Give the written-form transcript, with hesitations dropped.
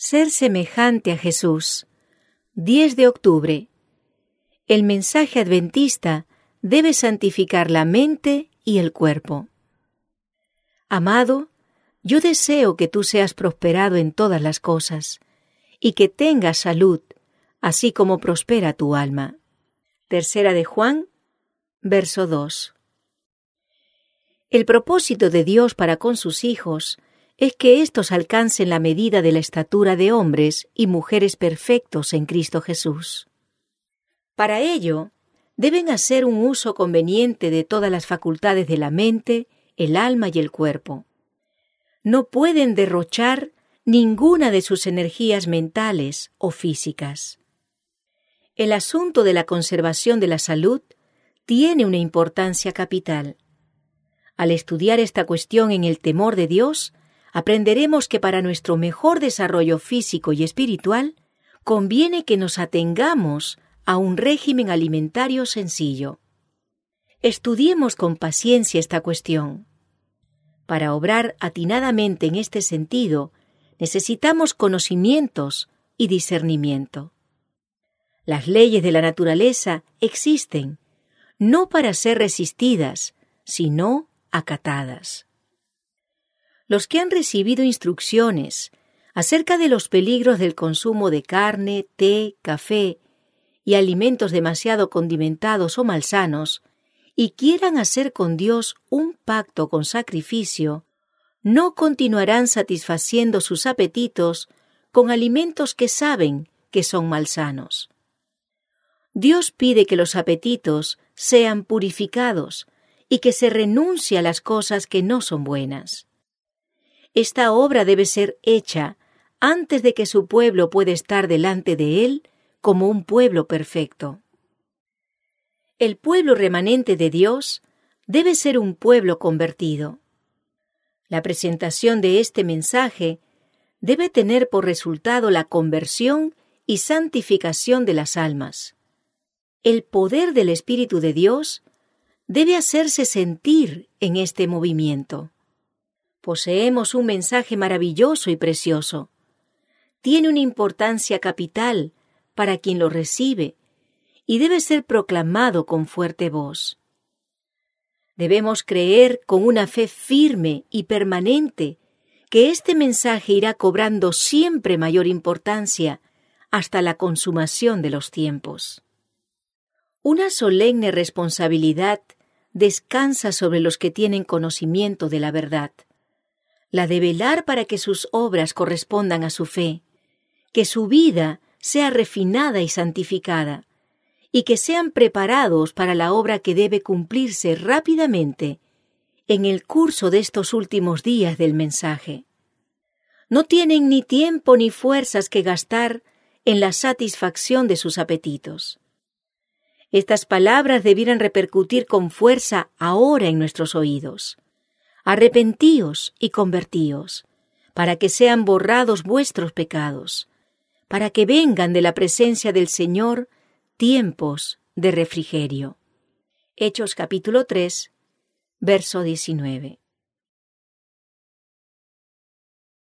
Ser semejante a Jesús. 10 de octubre. El mensaje adventista debe santificar la mente y el cuerpo. Amado, yo deseo que tú seas prosperado en todas las cosas y que tengas salud, así como prospera tu alma. Tercera de Juan, verso 2. El propósito de Dios para con sus hijos es que éstos alcancen la medida de la estatura de hombres y mujeres perfectos en Cristo Jesús. Para ello, deben hacer un uso conveniente de todas las facultades de la mente, el alma y el cuerpo. No pueden derrochar ninguna de sus energías mentales o físicas. El asunto de la conservación de la salud tiene una importancia capital. Al estudiar esta cuestión en el temor de Dios, aprenderemos que para nuestro mejor desarrollo físico y espiritual, conviene que nos atengamos a un régimen alimentario sencillo. Estudiemos con paciencia esta cuestión. Para obrar atinadamente en este sentido, necesitamos conocimientos y discernimiento. Las leyes de la naturaleza existen, no para ser resistidas, sino acatadas. Los que han recibido instrucciones acerca de los peligros del consumo de carne, té, café y alimentos demasiado condimentados o malsanos, y quieran hacer con Dios un pacto con sacrificio, no continuarán satisfaciendo sus apetitos con alimentos que saben que son malsanos. Dios pide que los apetitos sean purificados y que se renuncie a las cosas que no son buenas. Esta obra debe ser hecha antes de que su pueblo pueda estar delante de Él como un pueblo perfecto. El pueblo remanente de Dios debe ser un pueblo convertido. La presentación de este mensaje debe tener por resultado la conversión y santificación de las almas. El poder del Espíritu de Dios debe hacerse sentir en este movimiento. Poseemos un mensaje maravilloso y precioso. Tiene una importancia capital para quien lo recibe y debe ser proclamado con fuerte voz. Debemos creer con una fe firme y permanente que este mensaje irá cobrando siempre mayor importancia hasta la consumación de los tiempos. Una solemne responsabilidad descansa sobre los que tienen conocimiento de la verdad, la de velar para que sus obras correspondan a su fe, que su vida sea refinada y santificada, y que sean preparados para la obra que debe cumplirse rápidamente en el curso de estos últimos días del mensaje. No tienen ni tiempo ni fuerzas que gastar en la satisfacción de sus apetitos. Estas palabras debieran repercutir con fuerza ahora en nuestros oídos. Arrepentíos y convertíos, para que sean borrados vuestros pecados, para que vengan de la presencia del Señor tiempos de refrigerio. Hechos capítulo 3, verso 19.